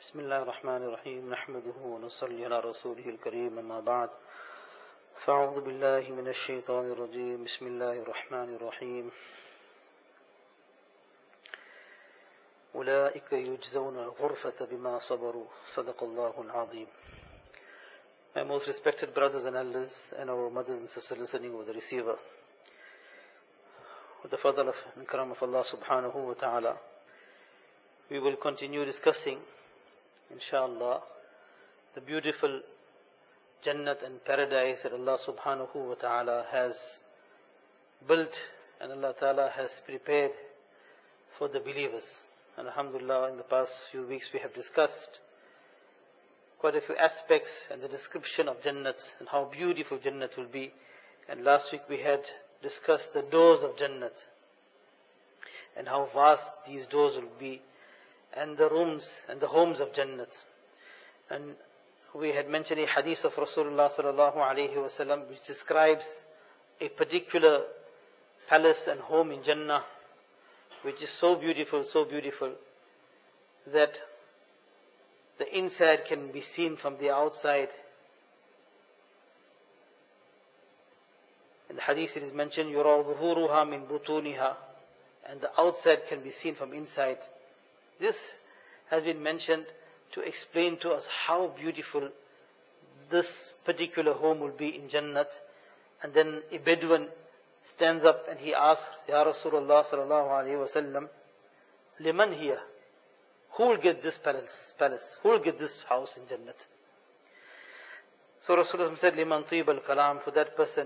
بسم الله الرحمن الرحيم نحمده ونصلي على رسوله الكريم أما بعد فأعوذ بالله من الشيطان الرجيم بسم الله الرحمن الرحيم أولئك يجزون الغرفة بما صبروا صدق الله العظيم. My most respected brothers and elders and our mothers and sisters listening with the receiver, with the fadl and karam of Allah subhanahu wa ta'ala, we will continue discussing, inshallah, the beautiful Jannat and paradise that Allah subhanahu wa ta'ala has built and Allah ta'ala has prepared for the believers. And alhamdulillah, in the past few weeks we have discussed quite a few aspects and the description of Jannat and how beautiful Jannat will be. And last week we had discussed the doors of Jannat and how vast these doors will be, and the rooms and the homes of Jannat. And we had mentioned a hadith of Rasulullah sallallahu alaihi wasallam which describes a particular palace and home in Jannah which is so beautiful that the inside can be seen from the outside. In the hadith it is mentioned, يُرَى ظُهُورُهَا مِن بُطُونِهَا, and the outside can be seen from inside. This has been mentioned to explain to us how beautiful this particular home will be in Jannat. And then a Bedouin stands up and he asks, Ya Rasulullah sallallahu alayhi wa sallam, liman hiya? Who will get this palace? Who will get this house in Jannat? So Rasulullah said, liman tib al-kalam, for that person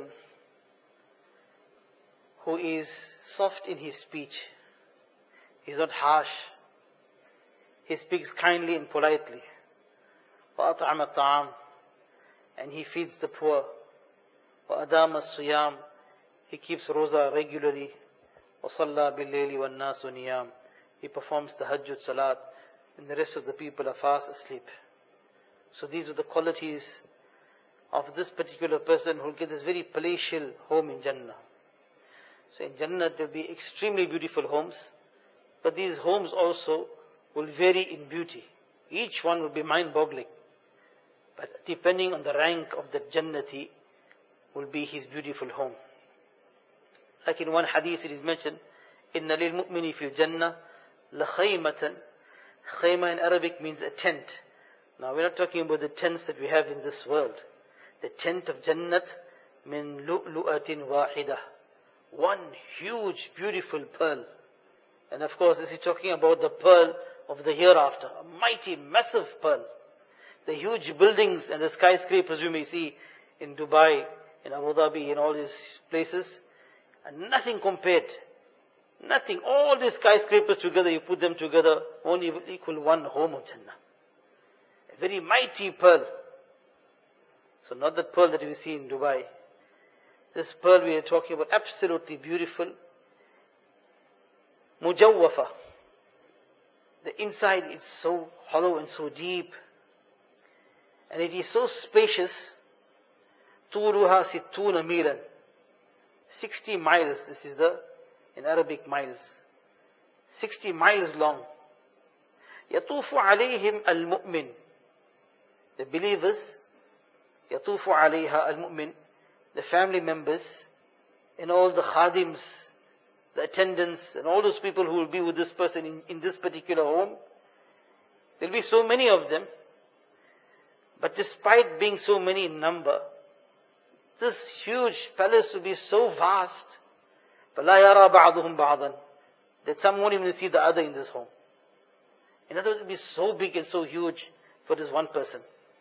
who is soft in his speech. He's not harsh. He speaks kindly and politely. وَأَطْعَمَ الطَّعَامِ, and he feeds the poor. وَأَدَامَ الصِّيَامِ, he keeps roza regularly. وَصَلَّى بِاللَّيْلِ وَالنَّاسُ نِيَامِ, he performs the Hajjud Salat, and the rest of the people are fast asleep. So these are the qualities of this particular person who will get this very palatial home in Jannah. So in Jannah there will be extremely beautiful homes, but these homes also will vary in beauty. Each one will be mind-boggling. But depending on the rank of the Jannati will be his beautiful home. Like in one hadith it is mentioned, إِنَّ لِلْمُؤْمِنِ فِي الْجَنَّةِ لَخَيْمَةً. Khayma in Arabic means a tent. Now we're not talking about the tents that we have in this world. The tent of Jannat, min lu'lu'atin wahidah. One huge, beautiful pearl. And of course this is talking about the pearl of the hereafter. A mighty, massive pearl. The huge buildings and the skyscrapers you may see in Dubai, in Abu Dhabi, in all these places, and nothing compared. Nothing. All these skyscrapers together, you put them together, only equal one home of Jannah. A very mighty pearl. So not the pearl that we see in Dubai. This pearl we are talking about, absolutely beautiful. Mujawwafa. The inside is so hollow and so deep. And it is so spacious. Turuha sittuna milan. 60 miles, this is in Arabic miles. 60 miles long. Yatufu alayhim al-mu'min. The believers, yatufu alayha al-mu'min, the family members, and all the khadims, the attendants, and all those people who will be with this person in this particular home. There will be so many of them. But despite being so many in number, this huge palace will be so vast, فَلَا يَرَى بَعْضُهُمْ بَعْضًا, that some won't even see the other in this home. In other words, it will be so big and so huge for this one person.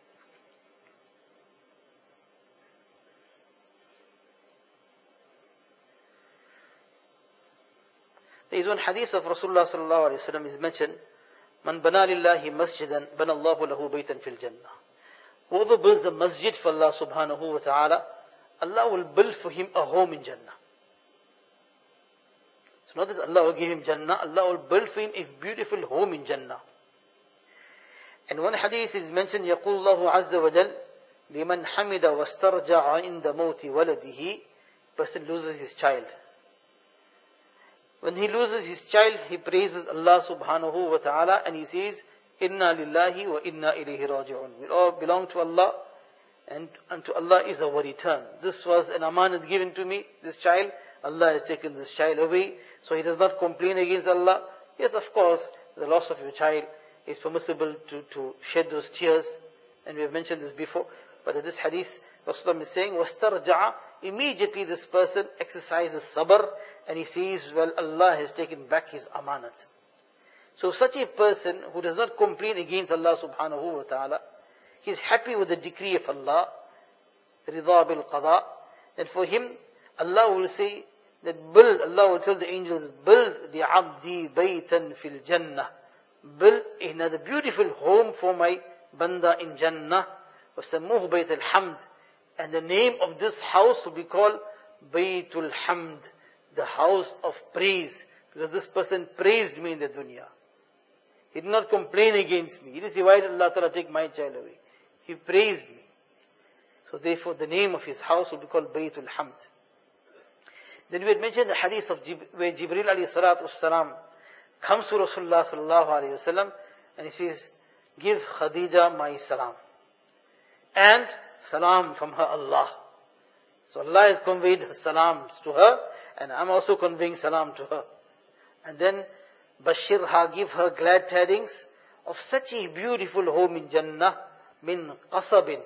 There is one hadith of Rasulullah sallallahu alaihi wasallam is mentioned, "Man bana lillahi masjidan, bana Allahu lahu baytan fil jannah." Whoever builds a masjid for Allah subhanahu wa ta'ala, Allah will build for him a home in Jannah. So not that Allah will give him Jannah, Allah will build for him a beautiful home in Jannah. And one hadith is mentioned, يقول الله عز وجل لمن حمد واسترجع عند موت ولده. Person loses his child. When he loses his child, he praises Allah subhanahu wa ta'ala and he says, Inna lillahi wa inna ilayhi raji'un. We all belong to Allah, and unto Allah is our return. This was an amanat given to me, this child. Allah has taken this child away, so he does not complain against Allah. Yes, of course, the loss of your child is permissible to shed those tears, and we have mentioned this before. But in this hadith, Rasulullah is saying, وَاسْتَرْجَعَ, immediately this person exercises sabr, and he sees, well, Allah has taken back his amanat. So such a person who does not complain against Allah subhanahu wa ta'ala, he is happy with the decree of Allah, رِضَى بِالْقَضَاء, then for him, Allah will say, Allah will tell the angels, build لِعَبْدِي بَيْتًا فِي الْجَنَّةِ, build another beautiful home for my banda in Jannah, وَسَمُّوهُ بَيْتَ الْحَمْدِ, and the name of this house will be called Baytul Hamd, the house of praise, because this person praised me in the dunya. He did not complain against me. He didn't say, why did Allah Ta'ala take my child away? He praised me. So therefore the name of his house will be called Baytul Hamd. Then we had mentioned the hadith of where Jibreel alayhi salatu wassalam comes to Rasulullah sallallahu alayhi wasallam, and he says, give Khadija my salam. And salam from her Allah. So Allah has conveyed salams to her, and I'm also conveying salam to her. And then Bashirha, give her glad tidings of such a beautiful home in Jannah, min qasabin,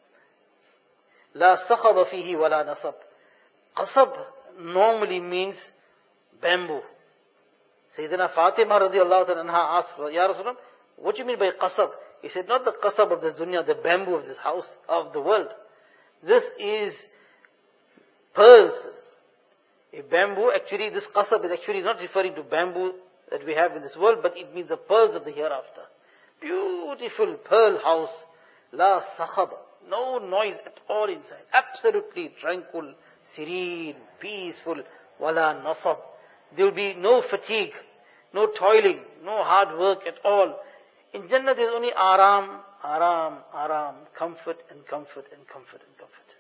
la sakhaba fihi wala nasab. Qasab normally means bamboo. Sayyidina Fatima radiallahu ta'ala anha asked, Ya Rasulullah, what do you mean by qasab? He said, not the qasab of this dunya, the bamboo of this house, of the world. This is pearls. A bamboo, actually this qasab is actually not referring to bamboo that we have in this world, but it means the pearls of the hereafter. Beautiful pearl house. La sakhab. No noise at all inside. Absolutely tranquil, serene, peaceful. Wala nasab. There will be no fatigue, no toiling, no hard work at all. In Jannah there is only aram, comfort and comfort and comfort and comfort.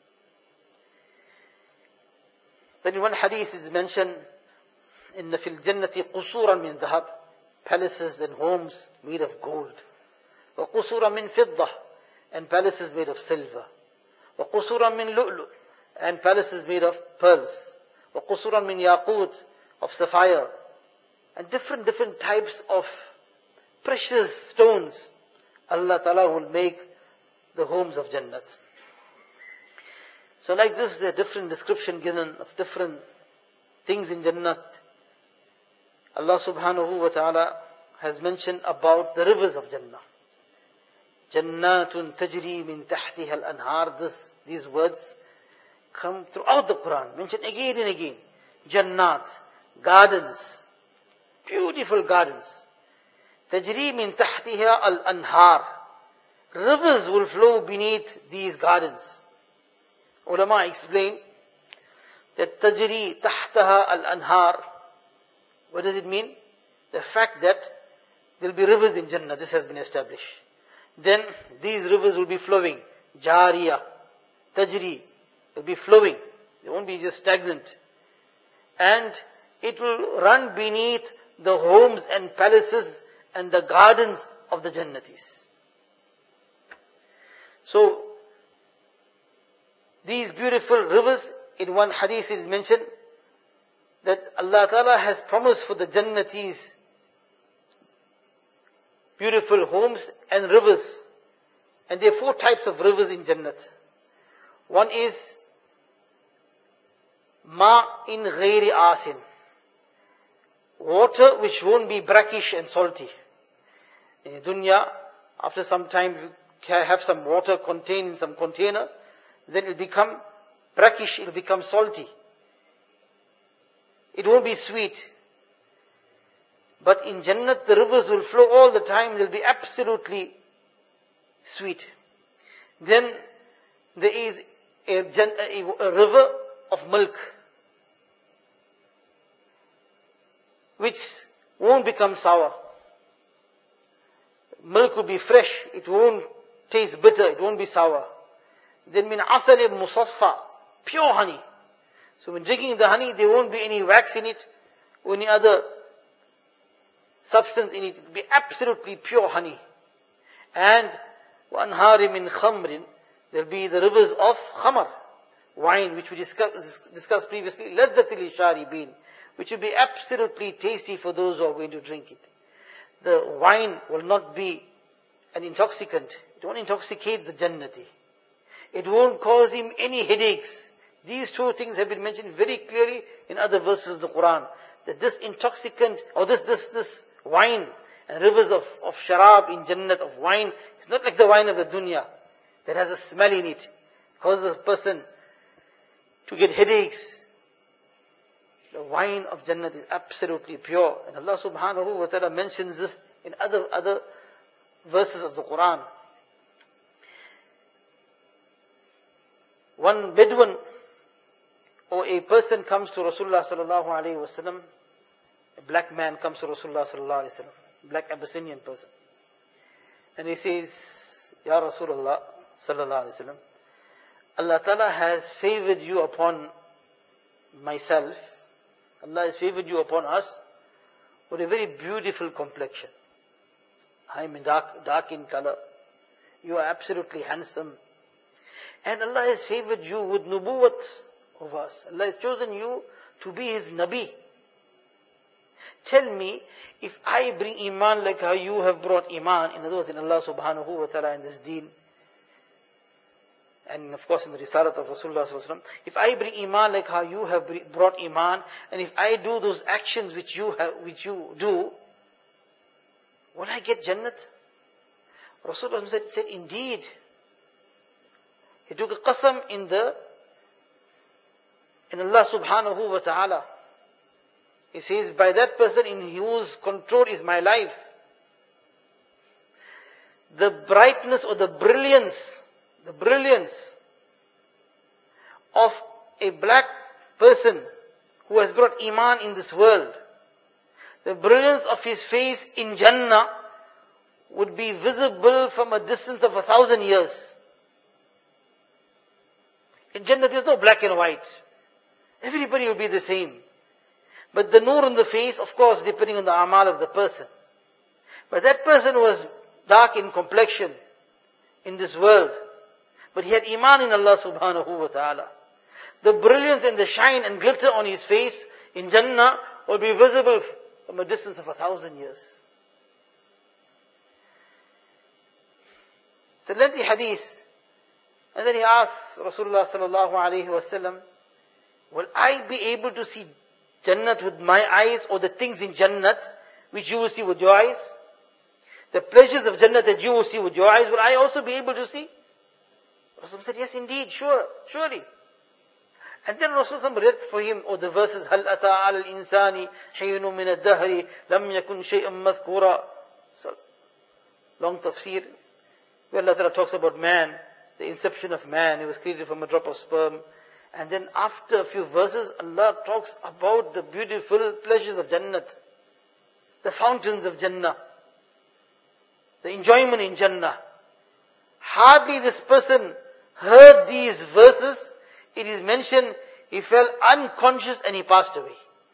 Then in one hadith it is mentioned, إِنَّ فِي الْجَنَّةِ قُصُورًا مِنْ ذَهَبٍ, palaces and homes made of gold. وَقُصُورًا مِنْ فِضَّةٍ, and palaces made of silver. وَقُصُورًا مِنْ لُؤْلُؤٍ, and palaces made of pearls. وَقُصُورًا مِنْ يَاقُوتٍ, of sapphire. And different types of precious stones. Allah Ta'ala will make the homes of Jannat. So like this, there are different description given of different things in Jannat. Allah Subhanahu wa Ta'ala has mentioned about the rivers of Jannah. Jannatun tajri min tahtiha al-anhar. These words come throughout the Quran, mentioned again and again. Jannat, gardens, beautiful gardens. Tajri min tahtiha al-anhar. Rivers will flow beneath these gardens. Ulama explain that tajri tahtaha al-anhar. What does it mean? The fact that there will be rivers in Jannah, this has been established. Then these rivers will be flowing. Jariya, tajri, will be flowing. They won't be just stagnant. And it will run beneath the homes and palaces and the gardens of the Jannatis. So, these beautiful rivers, in one hadith it is mentioned that Allah Ta'ala has promised for the Jannatis beautiful homes and rivers. And there are 4 types of rivers in Jannat. One is ma'in ghairi asin, water which won't be brackish and salty. In dunya, after some time, you have some water contained in some container, then it will become brackish, it will become salty. It won't be sweet. But in Jannat, the rivers will flow all the time, they'll be absolutely sweet. Then there is a river of milk, which won't become sour. Milk will be fresh, it won't taste bitter, it won't be sour. Then min asal musaffa, pure honey. So when drinking the honey, there won't be any wax in it, or any other substance in it. It will be absolutely pure honey. And وَأَنْهَارٍ مِّنْ خَمْرٍ, there will be the rivers of khamr, wine, which we discussed previously, لَذَّةٍ لِلشَّارِبِينَ, which will be absolutely tasty for those who are going to drink it. The wine will not be an intoxicant. It won't intoxicate the Jannati. It won't cause him any headaches. These two things have been mentioned very clearly in other verses of the Quran. That this intoxicant, or this wine, and rivers of sharab in Jannat, of wine, it's not like the wine of the dunya that has a smell in it. It causes a person to get headaches. The wine of Jannat is absolutely pure. And Allah subhanahu wa ta'ala mentions this in other verses of the Quran. One Bedouin, or a person comes to Rasulullah sallallahu alayhi wa sallam, a black man comes to Rasulullah sallallahu alayhi wa sallam, black Abyssinian person. And he says, Ya Rasulullah sallallahu alayhi wa sallam, Allah Ta'ala has favored you upon myself, Allah has favored you upon us with a very beautiful complexion. I am dark in color. You are absolutely handsome. And Allah has favored you with nubuwwat of us. Allah has chosen you to be His Nabi. Tell me, if I bring Iman like how you have brought Iman, in other words, in Allah subhanahu wa ta'ala, in this deen, and of course in the Risalat of Rasulullah sallallahu alaihi wasallam, if I bring Iman like how you have brought Iman, and if I do those actions which you do, will I get Jannat? Rasulullah said, indeed. He took a qasam in Allah subhanahu wa ta'ala. He says, by that person in whose control is my life, the brightness or the brilliance of a black person who has brought Iman in this world, the brilliance of his face in Jannah would be visible from a distance of 1,000 years. In Jannah there is no black and white. Everybody will be the same. But the nur in the face, of course, depending on the amal of the person. But that person was dark in complexion in this world, but he had Iman in Allah subhanahu wa ta'ala. The brilliance and the shine and glitter on his face in Jannah will be visible from a distance of 1,000 years. It's a lengthy hadith. And then he asks Rasulullah sallallahu alayhi wa sallam, will I be able to see Jannat with my eyes, or the things in Jannat which you will see with your eyes? The pleasures of Jannat that you will see with your eyes, will I also be able to see? Rasulullah said, yes indeed, surely. And then Rasulullah read for him, the verses, هَلْ أَتَى عَلَى الْإِنسَانِ حِينٌ مِنَ الدَّهْرِ لَمْ يَكُنْ شَيْئًا مَذْكُورًا. So, long tafsir, where Allah Ta'ala talks about man, the inception of man. He was created from a drop of sperm. And then after a few verses, Allah talks about the beautiful pleasures of Jannat, the fountains of Jannah, the enjoyment in Jannah. Hardly this person heard these verses, it is mentioned, he fell unconscious and he passed away.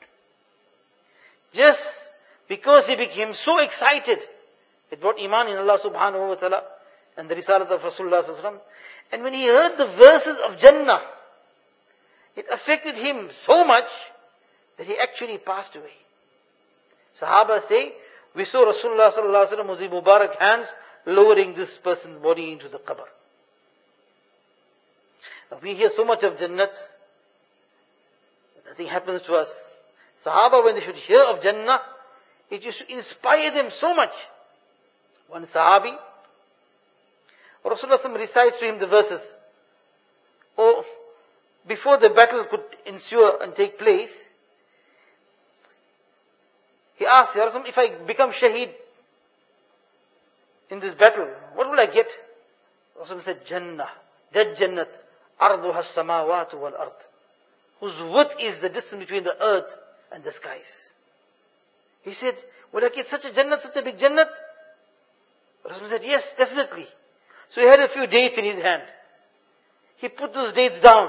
Just because he became so excited, it brought Iman in Allah subhanahu wa ta'ala and the Risalat of Rasulullah sallallahu alaihi wasallam. And when he heard the verses of Jannah, it affected him so much that he actually passed away. Sahaba say, we saw Rasulullah sallallahu alaihi wasallam with his Mubarak hands lowering this person's body into the qabr. Now we hear so much of Jannat, nothing happens to us. Sahaba, when they should hear of Jannah, it used to inspire them so much. One Sahabi, Rasulullah recites to him the verses. Before the battle could ensue and take place, he asked, Ya Rasulullah, if I become shaheed in this battle, what will I get? Rasulullah said, Jannah, that Jannat, arduha as-samawatu wal ard, whose width is the distance between the earth and the skies. He said, will I get such a Jannat, such a big Jannat? Rasulullah said, yes, definitely. So he had a few dates in his hand. He put those dates down.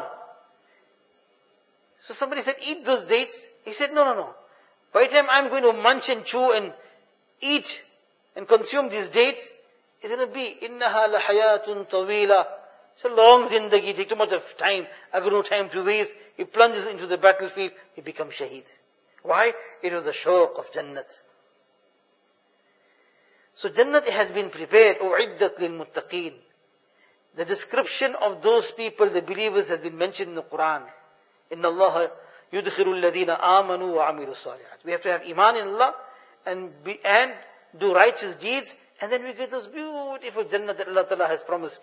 So somebody said, eat those dates. He said, no. By the time I'm going to munch and chew and eat and consume these dates, is going to be, إِنَّهَا لَحَيَاتٌ طَوِيلًا. It's a long zindagi, take too much of time. I got no time to waste. He plunges into the battlefield, he becomes shaheed. Why? It was the shawq of Jannat. So Jannat has been prepared, أُعِدَّتْ لِلْمُتَّقِينَ. The description of those people, the believers, has been mentioned in the Quran. إِنَّ اللَّهَ يُدْخِلُ الَّذِينَ آمَنُوا وَعَمِلُوا الصَّالِحَاتِ. We have to have iman in Allah and do righteous deeds, and then we get those beautiful Jannat that Allah Ta'ala has promised.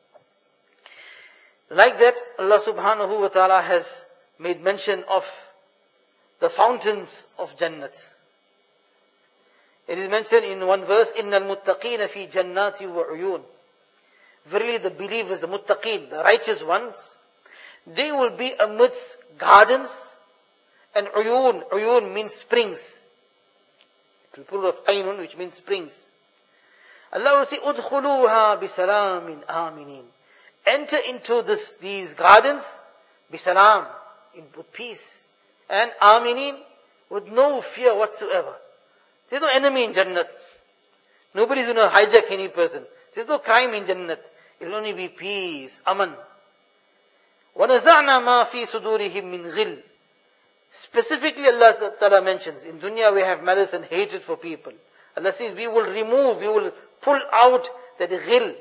Like that, Allah Subhanahu wa Ta'ala has made mention of the fountains of Jannat. It is mentioned in one verse, إِنَّ الْمُتَّقِينَ فِي جَنَّاتِ وَعُيُونَ. Verily the believers, the muttaqeen, the righteous ones, they will be amidst gardens and uyun. Uyun means springs. It's the plural of aynun, which means springs. Allah will say, أُدْخُلُوهَا بِسَلَامٍ آمِنِينَ. Enter into these gardens, bisalam, with peace. And aminin, with no fear whatsoever. There's no enemy in Jannat. Nobody's going to hijack any person. There's no crime in Jannat. It will only be peace, aman. وَنَزَعْنَا مَا فِي صُدُورِهِمْ مِنْ غِلٍّ. Specifically Allah Ta'ala mentions, in dunya we have malice and hatred for people. Allah says we will pull out that ghil,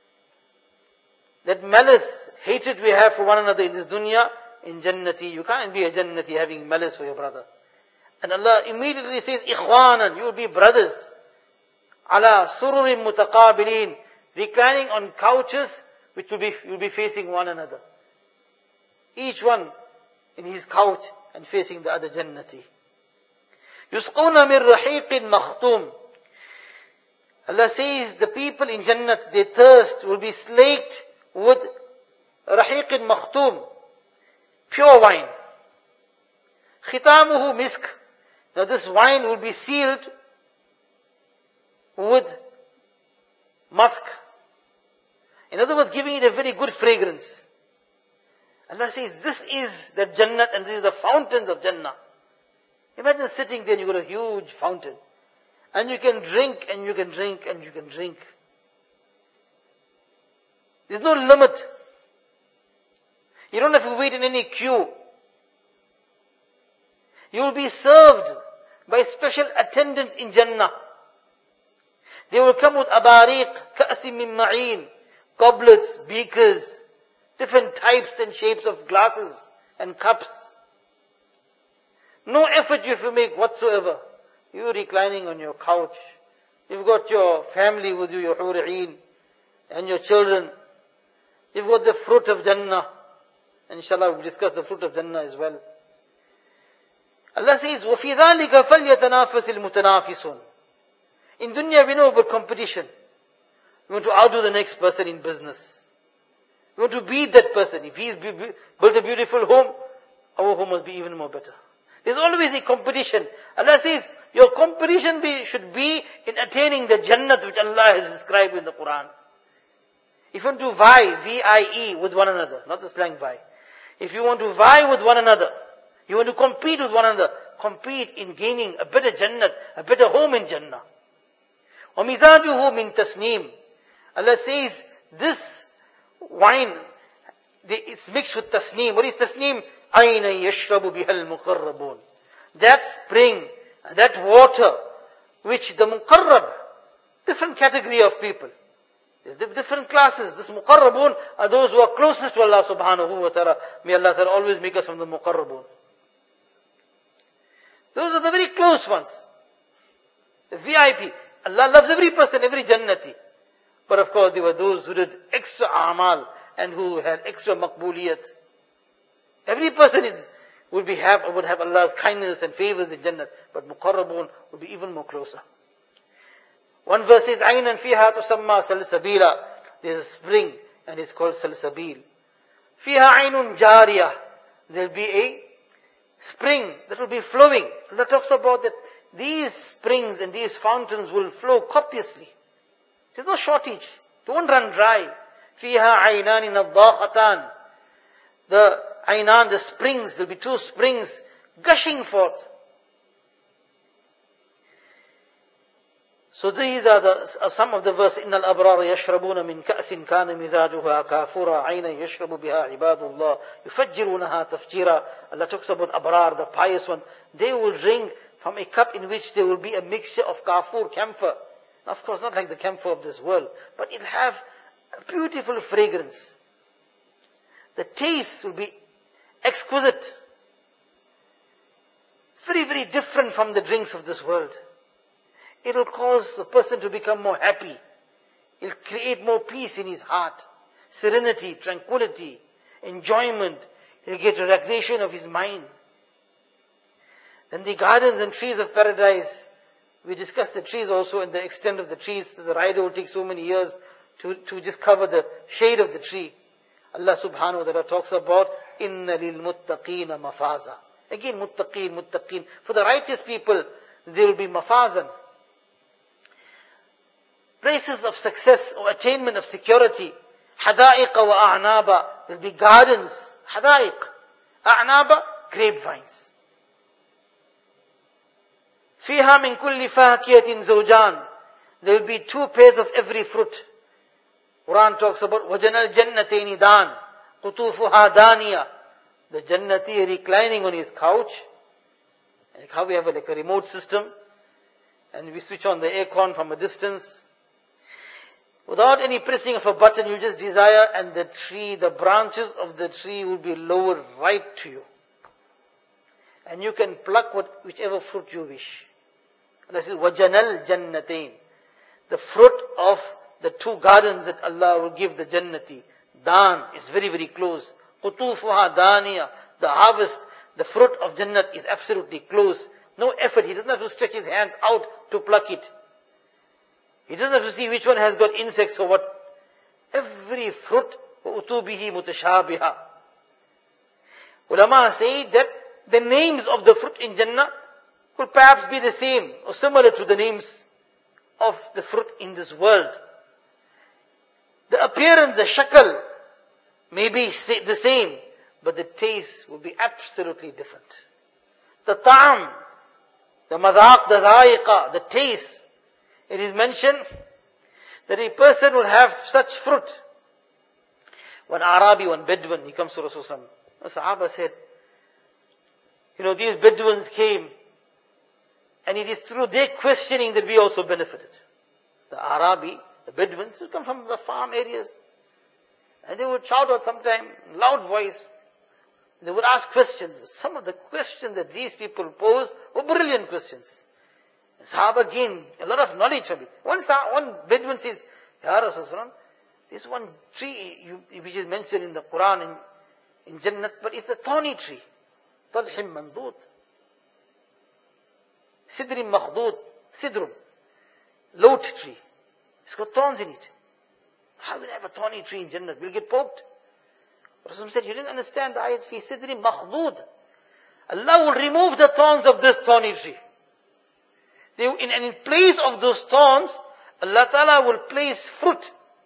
that malice, hatred we have for one another in this dunya. In Jannati, you can't be a Jannati having malice for your brother. And Allah immediately says, إِخْوَانًا, you will be brothers. عَلَى سُرُرٍ مُتَقَابِلِينَ, reclining on couches which will be facing one another. Each one in his couch and facing the other Jannati. يُسْقُونَ مِنْ رَحِيقٍ مَخْتُومٍ. Allah says the people in Jannat, their thirst will be slaked with رَحِيقٍ مَخْتُومٍ, pure wine. ختامه misk. Now this wine will be sealed with musk. In other words, giving it a very good fragrance. Allah says, this is the Jannat and this is the fountains of Jannah. Imagine sitting there and you've got a huge fountain. And you can drink and you can drink and you can drink. There's no limit. You don't have to wait in any queue. You will be served by special attendants in Jannah. They will come with abariq, ka'si min ma'in, goblets, beakers, different types and shapes of glasses and cups. No effort you have to make whatsoever. You're reclining on your couch. You've got your family with you, your hur'een, and your children. You've got the fruit of Jannah. And inshallah we'll discuss the fruit of Jannah as well. Allah says, وَفِي ذَلِكَ فَلْيَتَنَافَسِ الْمُتَنَافِسُونَ. In dunya we know about competition. We want to outdo the next person in business. We want to beat that person. If he's built a beautiful home, our home must be even more better. There's always a competition. Allah says, your competition should be in attaining the Jannat which Allah has described in the Quran. If you want to vie, V-I-E, with one another, not the slang vie. If you want to vie with one another, you want to compete with one another, compete in gaining a better Jannat, a better home in Jannah. وَمِزَاجُهُ مِن تَسْنِيمٍ. Allah says, this wine, it's mixed with tasneem. What is tasneem? أَيْنَ يَشْرَبُ بِهَا الْمُقَرَّبُونَ. That spring, that water, which the muqarrab, different category of people, different classes. This muqarrabun are those who are closest to Allah subhanahu wa ta'ala. May Allah ta'ala always make us from the muqarrabun. Those are the very close ones. The VIP. Allah loves every person, every Jannati. But of course, there were those who did extra a'mal and who had extra maqbuliyat. Every person would have Allah's kindness and favors in Jannat. But muqarrabun would be even more closer. One verse says, عَيْنًا فِيهَا تُسَمَّى سَلْسَبِيلًا. There's a spring and it's called Salsabil. فِيهَا عَيْنٌ جَارِيَةٌ. There'll be a spring that will be flowing. Allah talks about that these springs and these fountains will flow copiously. There's no shortage. They won't run dry. فِيهَا عَيْنَانِ نَضَّاخَتَانِ. The aynan, the springs, there'll be two springs gushing forth. So these are some of the verses. إِنَّ الْأَبْرَارَ يَشْرَبُونَ مِنْ كَأْسٍ كَانَ مِزَاجُهَا كَافُورًا عَيْنًا يَشْرَبُ بِهَا عِبَادُ اللَّهِ يُفَجِّرُونَهَا تَفْجِيرًا. Allah talks about Abrar, the pious ones. They will drink from a cup in which there will be a mixture of kafur, camphor. Of course, not like the camphor of this world, but it'll have a beautiful fragrance. The taste will be exquisite. Very, very different from the drinks of this world. It will cause a person to become more happy. It will create more peace in his heart. Serenity, tranquility, enjoyment. He will get relaxation of his mind. Then the gardens and trees of paradise. We discussed the trees also and the extent of the trees. The rider will take so many years to just cover the shade of the tree. Allah subhanahu wa ta'ala talks about إِنَّ لِلْمُتَّقِينَ مَفَازًا. Again, muttaqeen. For the righteous people, there will be mafazan. Places of success or attainment of security. حَدَائِقَ وَأَعْنَابًا. There will be gardens. حَدَائِق. أَعْنَابًا. Grapevines. فِيهَا مِن كُلِّ فَاكِهَةٍ زَوْجَانٍ. There will be two pairs of every fruit. Quran talks about وَجَنَى الْجَنَّتَيْنِ دَانٍ قُطُوفُهَا دَانِيَةٍ. The Jannati reclining on his couch. Like how we have like a remote system. And we switch on the aircon from a distance. Without any pressing of a button, you just desire, and the tree, the branches of the tree will be lowered right to you. And you can pluck whichever fruit you wish. This is وَجَنَى الْجَنَّتَيْنِ. The fruit of the two gardens that Allah will give the Jannati. Dan is very, very close. قُطُوفُهَا دَانِيَةٍ. The harvest, the fruit of Jannat is absolutely close. No effort. He doesn't have to stretch his hands out to pluck it. He doesn't have to see which one has got insects or what. Every fruit, وَأُتُوا بِهِ مُتَشَابِهًا. Ulama say that the names of the fruit in Jannah will perhaps be the same or similar to the names of the fruit in this world. The appearance, the shakal may be the same, but the taste will be absolutely different. The ta'am, the madhaq, the dha'iqa, the taste. It is mentioned that a person will have such fruit. One Arabi, one Bedouin, he comes to Rasulullah. The Sahaba said, these Bedouins came, and it is through their questioning that we also benefited. The Arabi, the Bedouins, who come from the farm areas, and they would shout out sometime, loud voice. They would ask questions. Some of the questions that these people posed were brilliant questions. The Sahaba gained a lot of knowledge from it. One Bedouin says, Ya Rasulullah, this one tree which is mentioned in the Quran in Jannat, but it's a thorny tree. Talhim mandud. Sidrim makhdud. Sidrum. Lot tree. It's got thorns in it. How will I have a thorny tree in Jannah? We'll get poked. Rasul said, you didn't understand the ayat, fi sidri makhdud. Allah will remove the thorns of this thorny tree. And in place of those thorns, Allah Ta'ala will place fruit.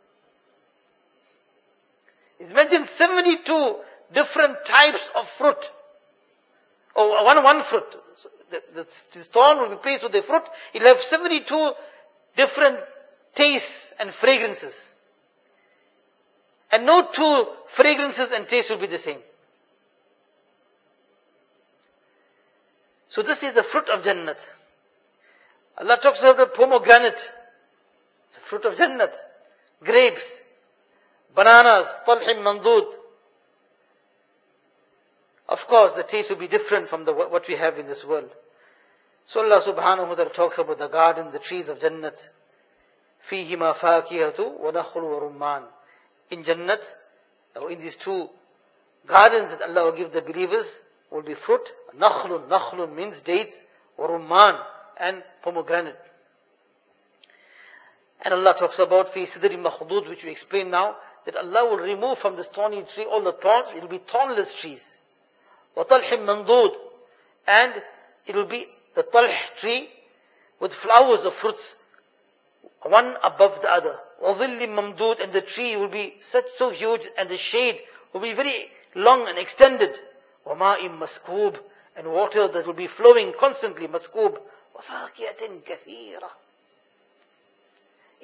It's mentioned 72 different types of fruit. Or one fruit. This thorn will be placed with the fruit. It will have 72 different tastes and fragrances. And no two fragrances and tastes will be the same. So this is the fruit of Jannat. Allah talks about the pomegranate. It's a fruit of Jannat. Grapes, bananas, talhim mandud. Of course, the taste will be different from what we have in this world. So Allah subhanahu wa ta'ala talks about the garden, the trees of Jannat. فِيهِمَا فَاكِهَةُ وَنَخْلُ وَرُمَّانُ. In Jannat, or in these two gardens that Allah will give the believers, will be fruit. Nakhlun means dates, warumman, and pomegranate. And Allah talks about fi sidri makhdud, which we explain now, that Allah will remove from this thorny tree all the thorns. It will be thornless trees. Wa talhim mandud, and it will be the talh tree with flowers of fruits, one above the other. Wa dhillim mamdud, and the tree will be so huge, and the shade will be very long and extended. Wa ma'im maskoob, and water that will be flowing constantly, maskoob. Wa faqiyatin kathira,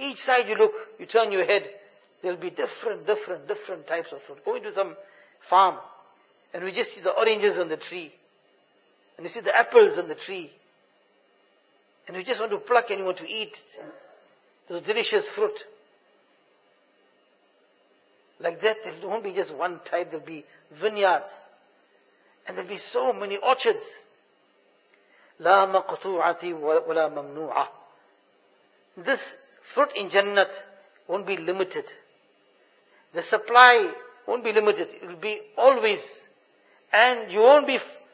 Each side you look, you turn your head, there'll be different types of fruit. Go into some farm, and we just see the oranges on the tree. And you see the apples on the tree. And you just want to pluck and you want to eat those delicious fruit. Like that, there won't be just one type, there'll be vineyards. And there'll be so many orchards. لا مقطوعة ولا ممنوعة. This fruit in Jannat won't be limited. The supply won't be limited. It will be always. And there won't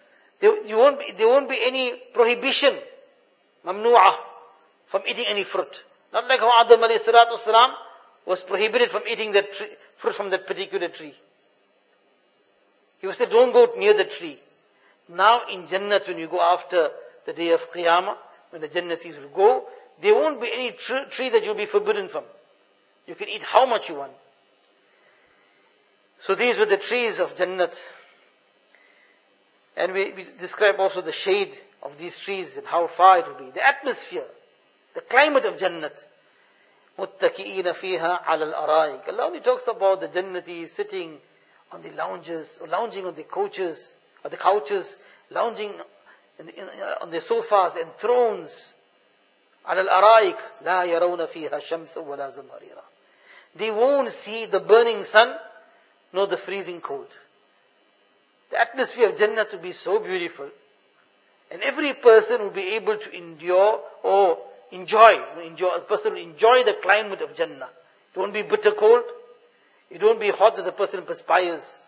be any prohibition, mamnu'ah, from eating any fruit. Not like how Adam alayhi salatu wasalam was prohibited from eating that fruit from that particular tree. He was said, don't go near the tree. Now in Jannat, when you go after the day of Qiyamah, when the Jannatis will go, there won't be any tree that you'll be forbidden from. You can eat how much you want. So these were the trees of Jannat. And we describe also the shade of these trees and how far it will be. The atmosphere, the climate of Jannat. مُتَّكِئِينَ فِيهَا عَلَى الْأَرَائِكَ. Allah only talks about the Jannatis sitting on the lounges, or lounging on the couches, lounging on the sofas and thrones. عَلَى الْأَرَائِكَ لَا يَرَوْنَ فِيهَا شَمْسًا وَلَا زَمْهَرِيرًا. They won't see the burning sun, nor the freezing cold. The atmosphere of Jannah will be so beautiful. And every person will be able to endure or enjoy. A person will enjoy the climate of Jannah. It won't be bitter cold. It won't be hot that the person perspires.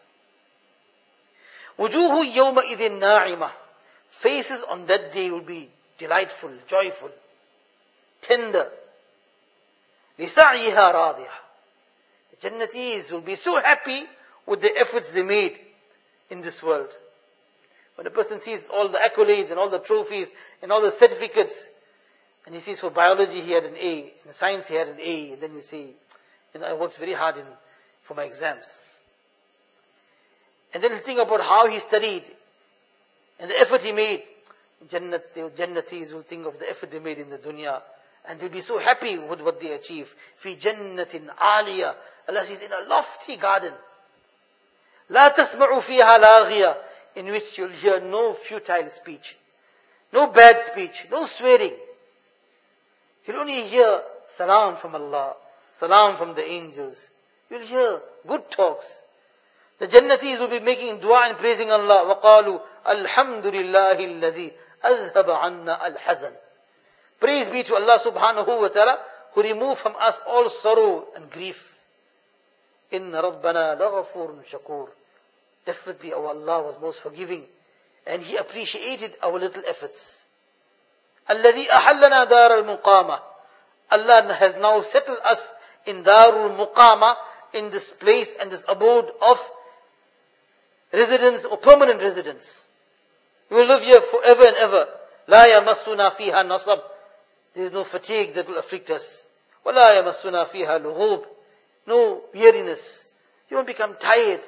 وُجُوهُ يَوْمَئِذٍ نَاعِمَةٍ. Faces on that day will be delightful, joyful, tender. لِسَعْيِهَا رَاضِيَةٍ. The Jannatis will be so happy with the efforts they made in this world. When a person sees all the accolades and all the trophies and all the certificates, and he sees for biology he had an A, in science he had an A, and then you see, I worked very hard for my exams. And then he'll think about how he studied and the effort he made. The Jannatis will think of the effort they made in the dunya, and they'll be so happy with what they achieve. Fi jannatin aliyah. Allah says, in a lofty garden. La tasma'u fiha laghiya. In which you'll hear no futile speech, no bad speech, no swearing. You'll only hear salam from Allah, salam from the angels. You'll hear good talks. The Jannatis will be making dua and praising Allah. وَقَالُوا الْحَمْدُ لِلَّهِ الَّذِي أَذْهَبَ عَنَّا الْحَزَنَ. Praise be to Allah subhanahu wa ta'ala, who removed from us all sorrow and grief. إِنَّ رَبَّنَا لَغَفُورٌ شَكُورٌ. Definitely our Allah was most forgiving, and He appreciated our little efforts. الَّذِي أَحَلَّنَا دَارَ الْمُقَامَةِ. Allah has now settled us in Darul Muqama, in this place and this abode of residence or permanent residence. We will live here forever and ever. لَا يَمَسُّنَا فِيهَا نَصَبٌ. There is no fatigue that will afflict us. وَلَا يَمَسُّنَا فِيهَا لُغُوبٌ. No weariness. You won't become tired.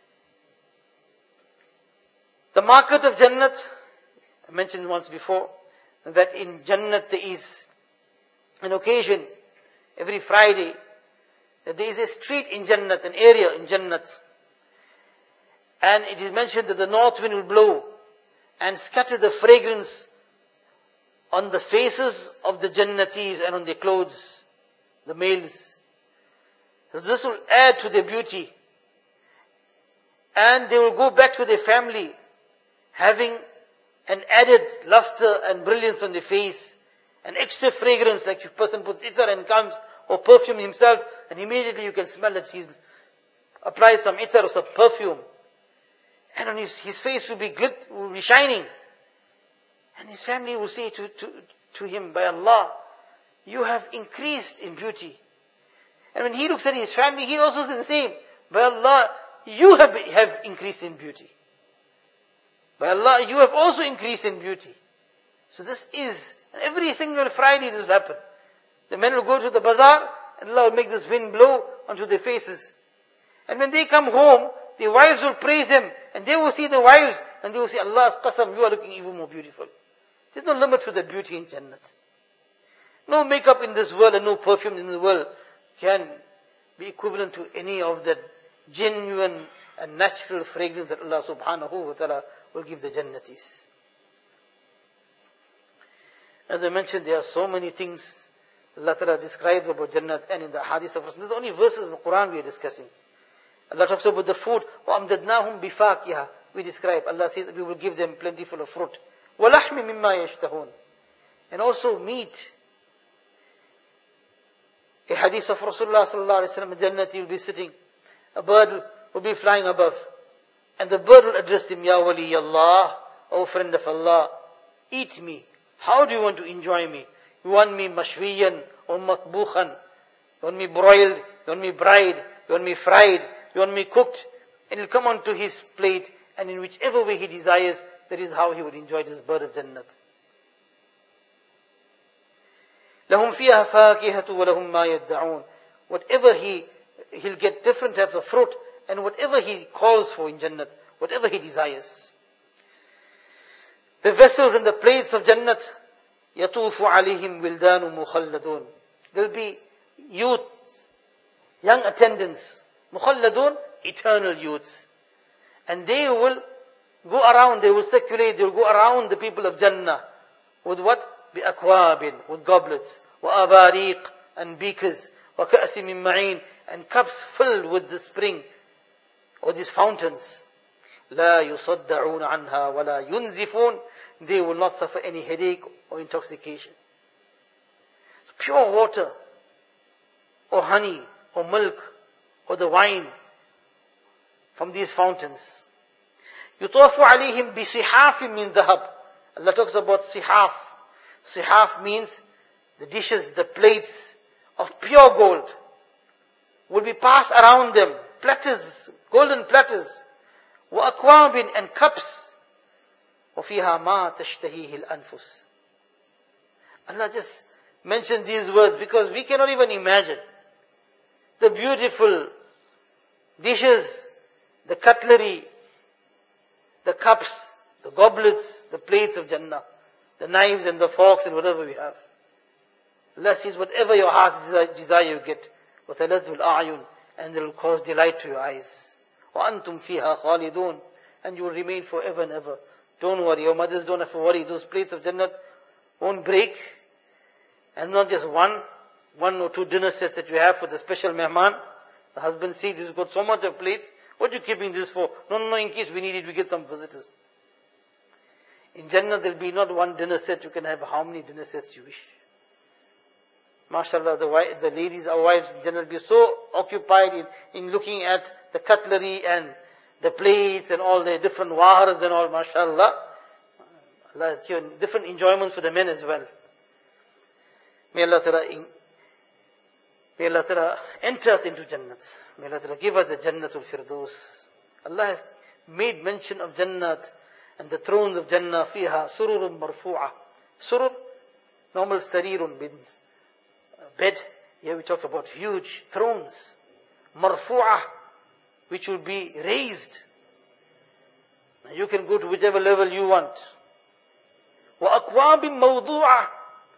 The market of Jannat, I mentioned once before, that in Jannat there is an occasion every Friday, that there is a street in Jannat, an area in Jannat. And it is mentioned that the north wind will blow and scatter the fragrance on the faces of the Jannatis and on their clothes, the males. So this will add to their beauty. And they will go back to their family having an added luster and brilliance on their face, an extra fragrance, like if a person puts itar and comes, or perfume himself, and immediately you can smell that he's applied some itar or some perfume. And on his face will be shining. And his family will say to him, by Allah, you have increased in beauty. And when he looks at his family, he also says the same. By Allah, you have increased in beauty. By Allah, you have also increased in beauty. So this is, and every single Friday this will happen. The men will go to the bazaar, and Allah will make this wind blow onto their faces. And when they come home, their wives will praise them, and they will see the wives, and they will say, Allah's qasam, you are looking even more beautiful. There's no limit to the beauty in Jannat. No makeup in this world and no perfume in the world can be equivalent to any of that genuine and natural fragrance that Allah subhanahu wa ta'ala will give the Jannatis. As I mentioned, there are so many things Allah ta'ala describes about Jannat and in the hadith of Rasul. These are only verses of the Quran we are discussing. Allah talks about the food. وَأَمْدَدْنَاهُمْ بِفَاكِهَا. We describe, Allah says we will give them plentiful of fruit. وَلَحْمِ مِمَّا يَشْتَهُونَ. And also meat. A hadith of Rasulullah sallallahu alaihi wasallam, Jannati will be sitting, a bird will be flying above, and the bird will address him, Ya wali Allah, O friend of Allah, eat me. How do you want to enjoy me? You want me mashwiyan or matbukhan? You want me broiled? You want me fried? You want me fried? You want me cooked? And he'll come onto his plate, and in whichever way he desires, that is how he would enjoy this bird of Jannat. لَهُمْ فِيهَا فَاكِهَةُ وَلَهُمْ مَا يَدَّعُونَ. Whatever he'll get different types of fruit, and whatever he calls for in Jannat, whatever he desires. The vessels and the plates of Jannat, يَطُوفُ عَلَيْهِمْ وِلْدَانُ مُخَلَّدُونَ. There'll be youths, young attendants, مُخَلَّدُونَ, eternal youths. And they will go around, they will circulate, they will go around the people of Jannah. With what? بِأَكْوَابٍ, with goblets, وَأَبَارِيقٍ, and beakers, وَكَأْسٍ مِّن مَّعِينٍ, and cups filled with the spring, or these fountains. لَا يُصَدَّعُونَ عَنْهَا وَلَا يُنزِفُونَ. They will not suffer any headache or intoxication. Pure water, or honey, or milk, or the wine from these fountains. يُطَافُ عَلَيْهِمْ بِصِحَافٍ مِّن ذَهَبٍ. Allah talks about sihaf. Sihaf means the dishes, the plates of pure gold will be passed around them. Platters, golden platters. وَأَكْوَابٍ, and cups. وَفِيهَا مَا تَشْتَهِيهِ الْأَنفُسِ. Allah just mentioned these words because we cannot even imagine the beautiful dishes, the cutlery, the cups, the goblets, the plates of Jannah, the knives and the forks and whatever we have. Allah says, whatever your heart's desire you get. وَتَلَذُّ الْأَعْيُنِ, and it will cause delight to your eyes. وَأَنْتُمْ فِيهَا خَالِدُونَ, and you will remain forever and ever. Don't worry, your mothers don't have to worry. Those plates of Jannat won't break. And not just one or two dinner sets that you have for the special mehman. The husband sees you've got so much of plates. What are you keeping this for? No, in case we need it, we get some visitors. In Jannah, there'll be not one dinner set. You can have how many dinner sets you wish. MashaAllah, the ladies, our wives in Jannah will be so occupied in looking at the cutlery and the plates and all the different wahars and all, MashaAllah. Allah has given different enjoyments for the men as well. May Allah Ta'ala enter us into Jannat. May Allah Ta'ala give us a Jannatul Firdaus. Allah has made mention of Jannat and the thrones of Jannah. Fiha sururun marfu'ah. Surur, normal sarirun means bed. Here we talk about huge thrones. Marfu'ah, which will be raised. You can go to whichever level you want. Wa akwabim mawdu'ah.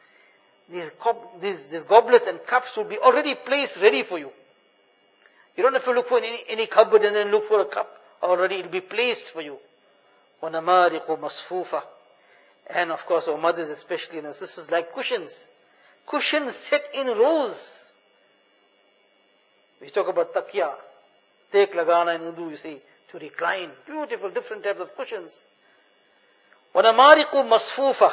These goblets and cups will be already placed ready for you. You don't have to look for any cupboard and then look for a cup. Already it will be placed for you. وَنَمَارِقُ مَصْفُوفَةً. And of course our mothers especially and our sisters like cushions. Cushions set in rows. We talk about takya. Tek lagana in Urdu you say, to recline. Beautiful different types of cushions. وَنَمَارِقُ مَصْفُوفَةً.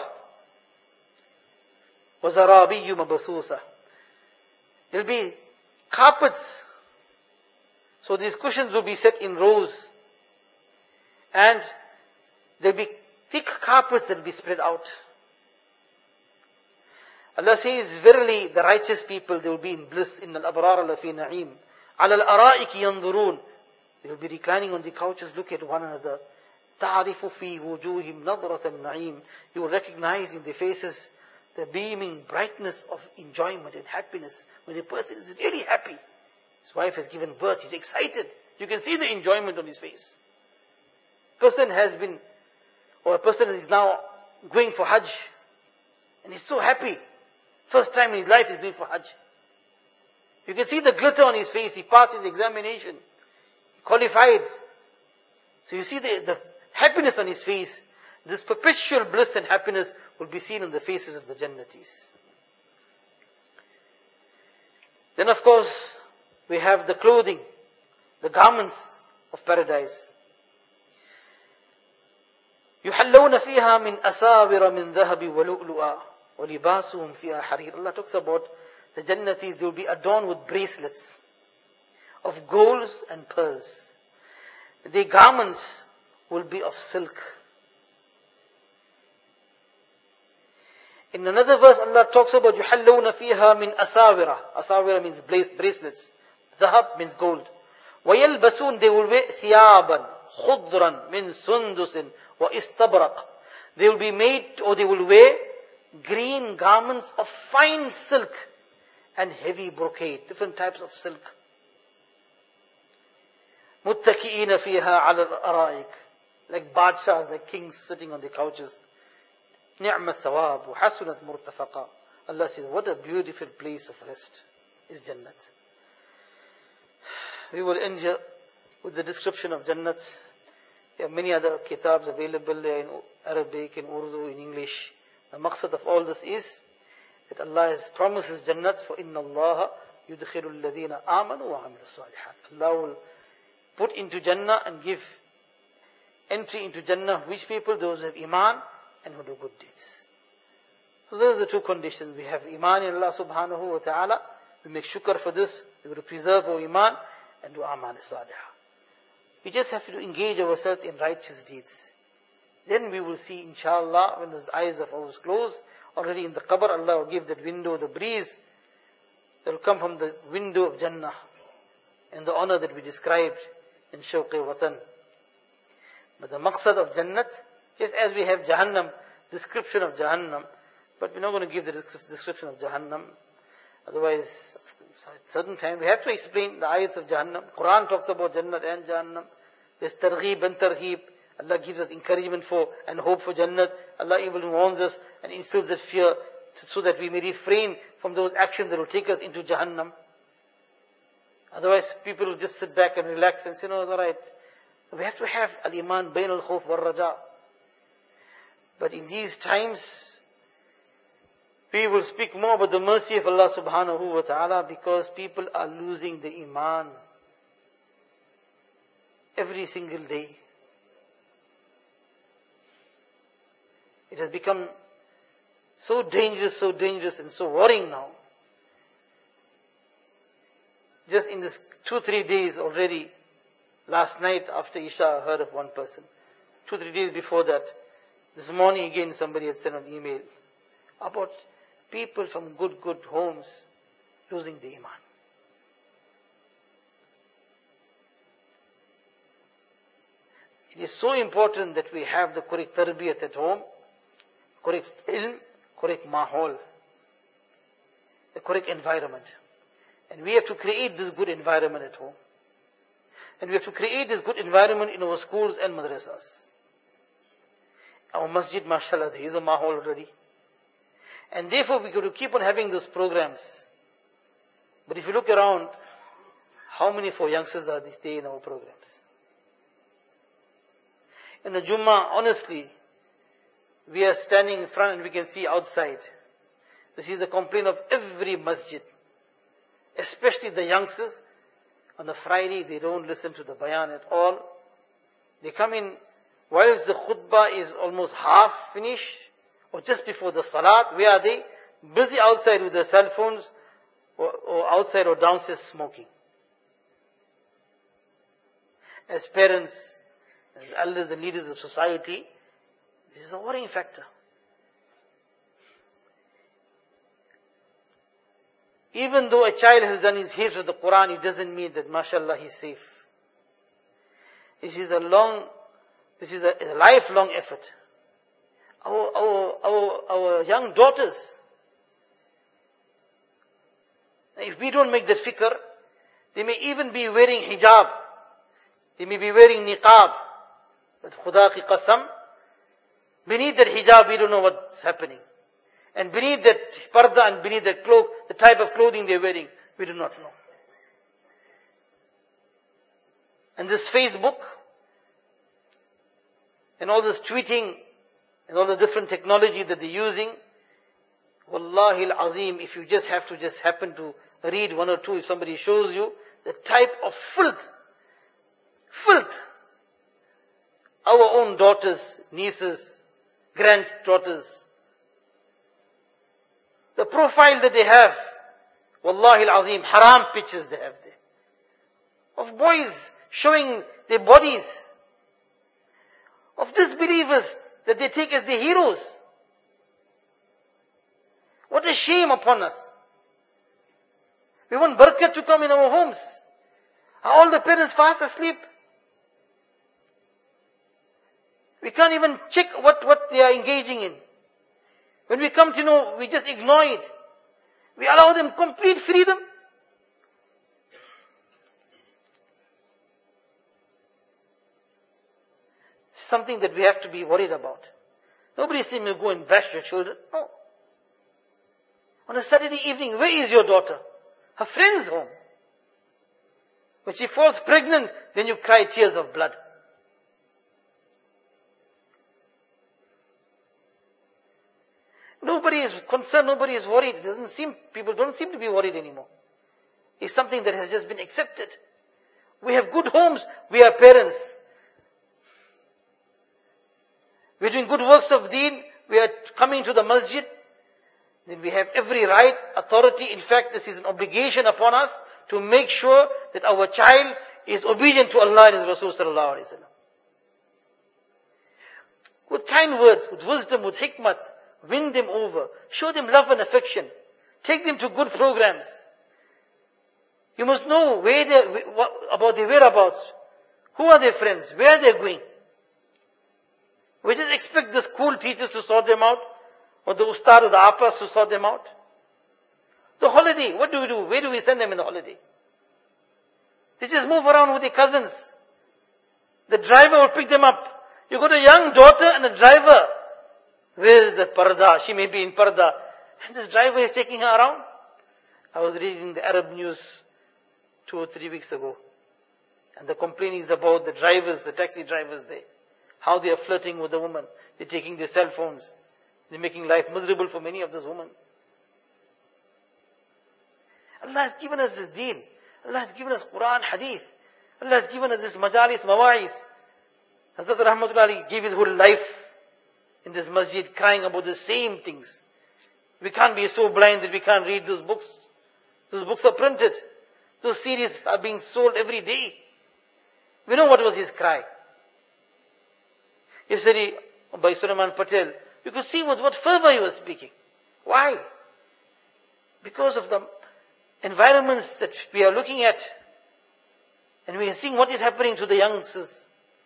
وَزَرَابِيُّ مَبْثُوثَةً. There'll be carpets. So these cushions will be set in rows. And there'll be thick carpets that will be spread out. Allah says, verily the righteous people, they will be in bliss. إِنَّ الْأَبْرَارَ لَفِي نَعِيمٍ عَلَى الْأَرَائِكِ يَنْظُرُونَ. They will be reclining on the couches, look at one another. تَعْرِفُ فِي وُجُوهِمْ نَظْرَةَ النَّعِيمِ. You will recognize in their faces the beaming brightness of enjoyment and happiness. When a person is really happy, his wife has given birth, he's excited. You can see the enjoyment on his face. A person is now going for Hajj, and he's so happy. First time in his life he's been for Hajj. You can see the glitter on his face. He passed his examination. He qualified. So you see the happiness on his face. This perpetual bliss and happiness will be seen on the faces of the Jannatis. Then of course, we have the clothing, the garments of paradise. يُحَلَّوْنَ فِيهَا مِنْ أَسَاوِرَ مِنْ ذَهَبٍ وَلُؤْلُؤًا وَلِبَاسُهُمْ فِيهَا حَرِيرٌ. Allah talks about the Jannatis, they will be adorned with bracelets of golds and pearls. Their garments will be of silk. In another verse, Allah talks about يُحَلَّوْنَ فِيهَا مِنْ أَسَاوِرَ. Asawira means bracelets. Dhahab means gold. وَيَلْبَسُونَ, they will wear ثِيَابًا خُضْرًا مِنْ سُنْدُسٍ وَإِسْتَبْرَقٍ. They will be made, or they will wear green garments of fine silk and heavy brocade, different types of silk. مُتَّكِئِينَ فِيهَا عَلَى الْأَرَائِكِ, like badshahs, like kings sitting on the couches. نِعْمَ الثَّوَابُ وَحَسُنَتْ مُرْتَفَقًا. Allah says, what a beautiful place of rest is Jannat. We will end here with the description of Jannat. There are many other kitabs available in Arabic, in Urdu, in English. The maqsad of all this is that Allah has promises Jannat, for inna Allah yudkhilu alladhina amanu wa amilu salihat. Allah will put into Jannah and give entry into Jannah which people? Those who have Iman and who do good deeds. So those are the two conditions. We have Iman in Allah subhanahu wa ta'ala. We make shukr for this. We will preserve our Iman and do Amal salihah. We just have to engage ourselves in righteous deeds. Then we will see, inshallah, when the eyes of ours close, already in the qabr, Allah will give that window, the breeze that will come from the window of Jannah, and the honor that we described in Shawqi Watan. But the maqsad of Jannat, just as we have Jahannam, description of Jahannam, but we're not going to give the description of Jahannam. Otherwise, at certain time, we have to explain the ayats of Jahannam. Quran talks about Jannat and Jahannam. There's targheeb and tarheeb. Allah gives us encouragement for and hope for Jannat. Allah even warns us and instills that fear so that we may refrain from those actions that will take us into Jahannam. Otherwise, people will just sit back and relax and say, no, it's alright. We have to have al-iman bayn al-khawf wal-raja. But in these times, we will speak more about the mercy of Allah subhanahu wa ta'ala, because people are losing the iman every single day. It has become so dangerous and so worrying now. Just in this 2-3 days already, last night after Isha I heard of one person. 2-3 days before that, this morning again somebody had sent an email about people from good homes losing the iman. It is so important that we have the correct tarbiyat at home, correct ilm, correct mahol, the correct environment. And we have to create this good environment at home. And we have to create this good environment in our schools and madrasas. Our masjid, mashallah, there is a mahol already. And therefore we got to keep on having those programs. But if you look around, how many for youngsters are there in our programs? In the Jummah, honestly, we are standing in front and we can see outside. This is a complaint of every masjid. Especially the youngsters. On the Friday, they don't listen to the bayan at all. They come in, whilst the khutbah is almost half finished, or just before the salat, where are they? Busy outside with their cell phones, or outside or downstairs smoking. As parents, as elders and leaders of society, this is a worrying factor. Even though a child has done his hifz of the Quran, it doesn't mean that, mashallah, he's safe. This is a lifelong effort. Our young daughters, if we don't make that fikr, they may even be wearing hijab. They may be wearing niqab. But Khuda ki qasam, beneath that hijab, we don't know what's happening. And beneath that parda and beneath that cloak, the type of clothing they're wearing, we do not know. And this Facebook, and all this tweeting, and all the different technology that they're using, Wallahi al-Azim, if you just have to just happen to read one or two, if somebody shows you, the type of filth, our own daughters, nieces, granddaughters, the profile that they have, Wallahi al-Azim, haram pictures they have there, of boys showing their bodies, of disbelievers that they take as their heroes. What a shame upon us. We want barakah to come in our homes. Are all the parents fast asleep? We can't even check what they are engaging in. When we come to know, we just ignore it. We allow them complete freedom. Something that we have to be worried about. Nobody is saying you go and bash your children. No. On a Saturday evening, where is your daughter? Her friend's home. When she falls pregnant, then you cry tears of blood. Nobody is concerned, nobody is worried. People don't seem to be worried anymore. It's something that has just been accepted. We have good homes, we are parents. We're doing good works of deen, we are coming to the masjid, then we have every right, authority. In fact, this is an obligation upon us to make sure that our child is obedient to Allah and His Rasul sallallahu alaihi wasallam. With kind words, with wisdom, with hikmat, win them over, show them love and affection, take them to good programs. You must know about their whereabouts, who are their friends, where they're going. We just expect the school teachers to sort them out, or the ustad or the appas to sort them out. The holiday, what do we do? Where do we send them in the holiday? They just move around with their cousins. The driver will pick them up. You got a young daughter and a driver. Where is the parda? She may be in parda. And this driver is taking her around. I was reading the Arab news 2 or 3 weeks ago. And the complaining is about the drivers, the taxi drivers there. How they are flirting with the woman. They're taking their cell phones. They're making life miserable for many of those women. Allah has given us this deen. Allah has given us Quran, Hadith. Allah has given us this majalis, mawa'is. Hazrat Rahmatullah Ali gave his whole life in this masjid crying about the same things. We can't be so blind that we can't read those books. Those books are printed. Those CDs are being sold every day. We know what was his cry. Yesterday, by Sulaiman Patel, you could see with what fervor he was speaking. Why? Because of the environments that we are looking at, and we are seeing what is happening to the youngsters.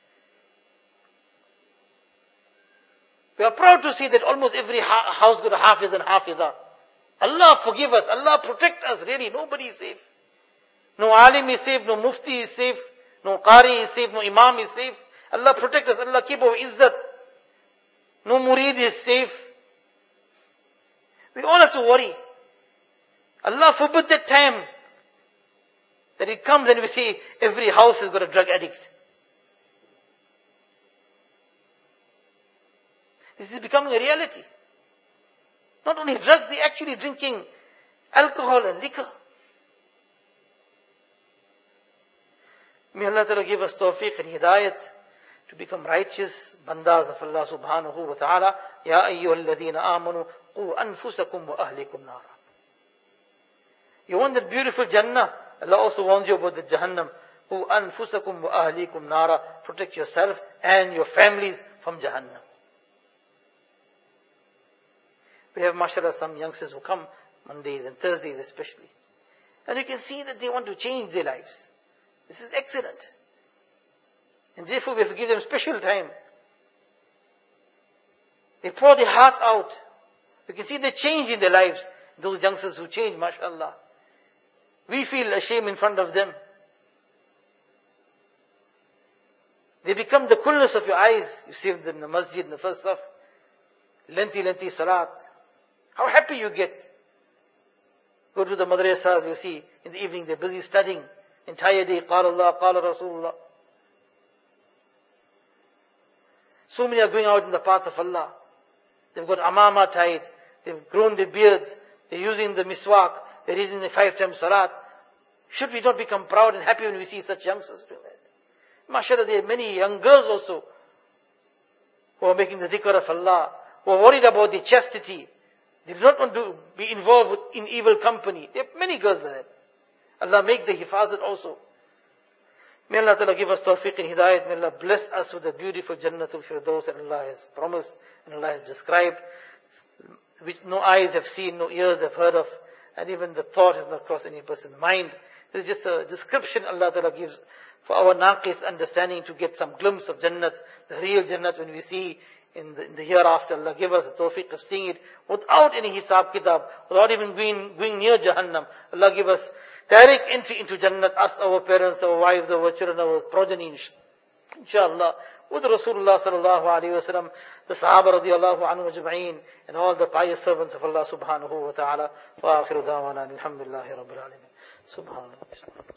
We are proud to see that almost every house got a hafiz and hafidah. Allah forgive us, Allah protect us, really, nobody is safe. No alim is safe, no mufti is safe, no qari is safe, no imam is safe. Allah protect us, Allah keep our izzat. No murid is safe. We all have to worry. Allah forbid that time that it comes and we see every house has got a drug addict. This is becoming a reality. Not only drugs, they're actually drinking alcohol and liquor. May Allah Ta'ala give us tawfiq and hidayat to become righteous bandas of Allah subhanahu wa ta'ala. Ya ayyuhal ladhina amanu qu anfusakum wa ahlikum nara. You want that beautiful Jannah? Allah also warns you about the Jahannam. Qu anfusakum wa ahlikum nara. Protect yourself and your families from Jahannam. We have, mashallah, some youngsters who come Mondays and Thursdays especially. And you can see that they want to change their lives. This is excellent. And therefore we have to give them special time. They pour their hearts out. You can see the change in their lives. Those youngsters who change, mashallah. We feel ashamed in front of them. They become the coolness of your eyes. You see them in the masjid in the first saf. Lengthy salat. How happy you get. Go to the madrasas, you see, in the evening they're busy studying. Entire day, Qala Allah, Qala Rasulullah. So many are going out in the path of Allah. They've got amama tied. They've grown their beards. They're using the miswak. They're reading the 5-time salat. Should we not become proud and happy when we see such youngsters doing that? MashaAllah, there are many young girls also who are making the dhikr of Allah, who are worried about their chastity. They do not want to be involved in evil company. There are many girls like that. Allah make the hifazat also. May Allah Ta'ala give us tawfiq and hidayat. May Allah bless us with the beautiful Jannatul Firdaus that Allah has promised and Allah has described, which no eyes have seen, no ears have heard of, and even the thought has not crossed any person's mind. This is just a description Allah Ta'ala gives for our naqis understanding to get some glimpse of Jannat, the real Jannat when we see in the hereafter. Allah give us the tawfiq of seeing it without any hisab kitab, without even going near Jahannam. Allah give us direct entry into Jannat, us, our parents, our wives, our children, our progeny, inshallah. With Rasulullah sallallahu alayhi wa sallam, the Sahaba radiallahu anhu ajma'een, and all the pious servants of Allah subhanahu wa ta'ala. Wa akhiru da'wana alhamdulillahi rabbil alamin. Subhanallah.